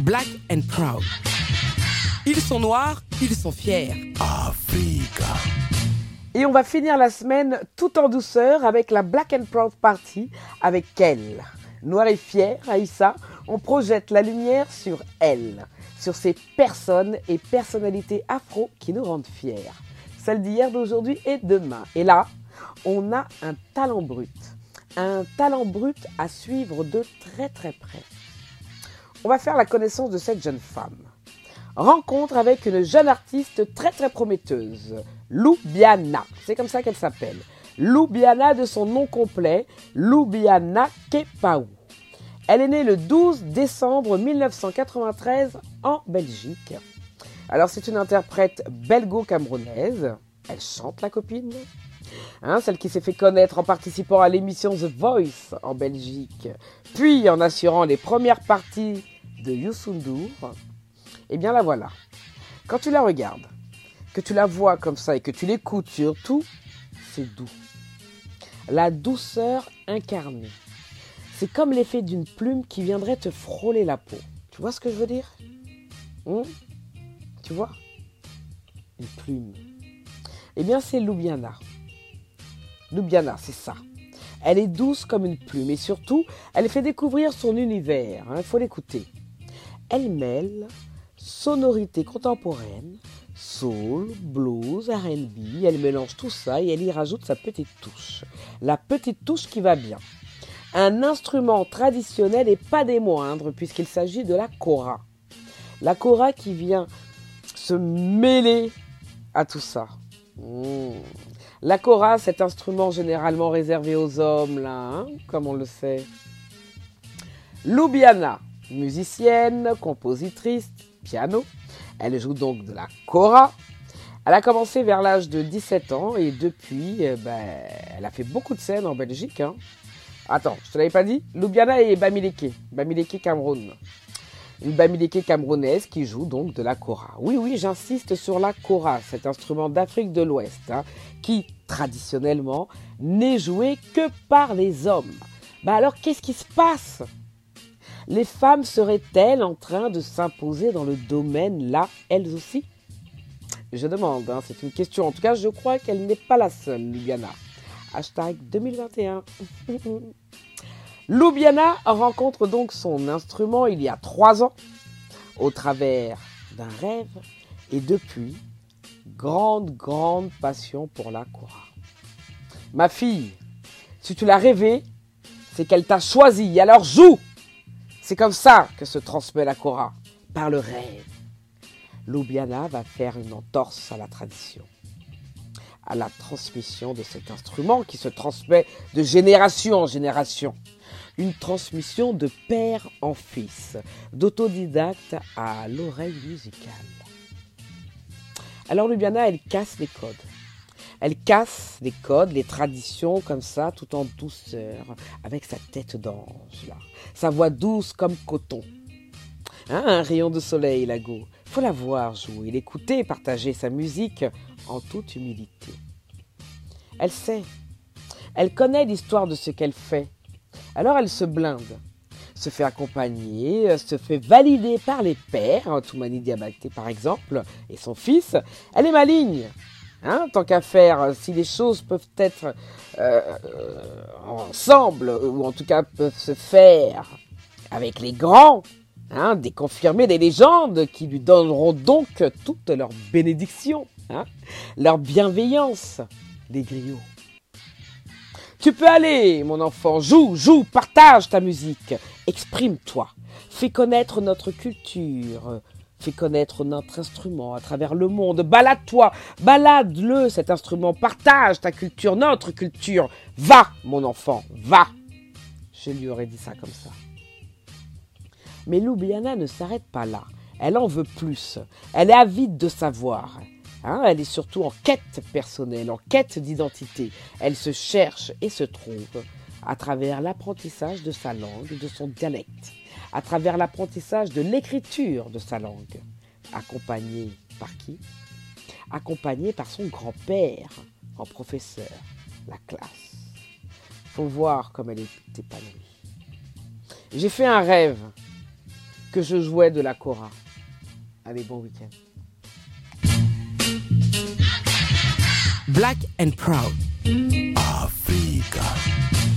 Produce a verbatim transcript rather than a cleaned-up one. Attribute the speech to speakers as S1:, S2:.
S1: Black and Proud. Ils sont noirs, ils sont fiers.
S2: Africa.
S3: Et on va finir la semaine tout en douceur avec la Black and Proud Party avec elle. Noire et fière, Aïssa, on projette la lumière sur elle, sur ces personnes et personnalités afro qui nous rendent fiers. Celles d'hier, d'aujourd'hui et demain. Et là, on a un talent brut. Un talent brut à suivre de très très près. On va faire la connaissance de cette jeune femme. Rencontre avec une jeune artiste très très prometteuse, Loubiana. C'est comme ça qu'elle s'appelle. Loubiana de son nom complet, Loubiana Kepaou. Elle est née le douze décembre mille neuf cent quatre-vingt-treize en Belgique. Alors c'est une interprète belgo-camerounaise. Elle chante la copine. Hein, celle qui s'est fait connaître en participant à l'émission The Voice en Belgique, puis en assurant les premières parties de Youssou N'Dour. Eh bien la voilà. Quand tu la regardes, que tu la vois comme ça et que tu l'écoutes surtout, c'est doux. La douceur incarnée. C'est comme l'effet d'une plume qui viendrait te frôler la peau. Tu vois ce que je veux dire ? hum Tu vois ? Une plume. Eh bien c'est Loubiana. Loubiana, c'est ça. Elle est douce comme une plume et surtout, elle fait découvrir son univers. Il hein, faut l'écouter. Elle mêle sonorité contemporaine, soul, blues, R and B. Elle mélange tout ça et elle y rajoute sa petite touche. La petite touche qui va bien. Un instrument traditionnel et pas des moindres puisqu'il s'agit de la kora. La kora qui vient se mêler à tout ça. Mmh. La kora, cet instrument généralement réservé aux hommes, là, hein, comme on le sait. Loubiana, musicienne, compositrice, piano. Elle joue donc de la kora. Elle a commencé vers l'âge de dix-sept ans et depuis, eh ben, elle a fait beaucoup de scènes en Belgique. Hein. Attends, je te l'avais pas dit ? Loubiana est Bamileke, Bamileke Cameroun. Une Bamileke camerounaise qui joue donc de la kora. Oui, oui, j'insiste sur la kora, cet instrument d'Afrique de l'Ouest, hein, qui, traditionnellement, n'est joué que par les hommes. Bah alors, qu'est-ce qui se passe ? Les femmes seraient-elles en train de s'imposer dans le domaine là, elles aussi ? Je demande, hein, c'est une question. En tout cas, je crois qu'elle n'est pas la seule, Loubiana. Hashtag deux mille vingt et un. Loubiana rencontre donc son instrument il y a trois ans, au travers d'un rêve, et depuis, grande, grande passion pour la kora. Ma fille, si tu l'as rêvé, c'est qu'elle t'a choisi, alors joue! C'est comme ça que se transmet la kora, par le rêve. Loubiana va faire une entorse à la tradition, à la transmission de cet instrument qui se transmet de génération en génération. Une transmission de père en fils, d'autodidacte à l'oreille musicale. Alors Loubiana, elle casse les codes. Elle casse les codes, les traditions comme ça, tout en douceur, avec sa tête d'ange, là. Sa voix douce comme coton. Hein, un rayon de soleil, la go. Faut la voir jouer, l'écouter, partager sa musique en toute humilité. Elle sait, elle connaît l'histoire de ce qu'elle fait. Alors elle se blinde, se fait accompagner, se fait valider par les pères, Toumani Diabaté par exemple, et son fils. Elle est maligne, hein, tant qu'à faire, si les choses peuvent être euh, euh, ensemble, ou en tout cas peuvent se faire avec les grands, hein, des confirmés, des légendes qui lui donneront donc toute leur bénédiction, hein, leur bienveillance, les griots. Tu peux aller, mon enfant, joue, joue, partage ta musique, exprime-toi, fais connaître notre culture, fais connaître notre instrument à travers le monde, balade-toi, balade-le cet instrument, partage ta culture, notre culture, va, mon enfant, va. Je lui aurais dit ça comme ça. Mais Loubiana ne s'arrête pas là, elle en veut plus, elle est avide de savoir. Hein, elle est surtout en quête personnelle, en quête d'identité. Elle se cherche et se trouve à travers l'apprentissage de sa langue, de son dialecte, à travers l'apprentissage de l'écriture de sa langue. Accompagnée par qui ? Accompagnée par son grand-père en professeur, la classe. Faut voir comme elle est épanouie. J'ai fait un rêve. que je jouais de la kora. Allez, bon week-end.
S1: Black and Proud.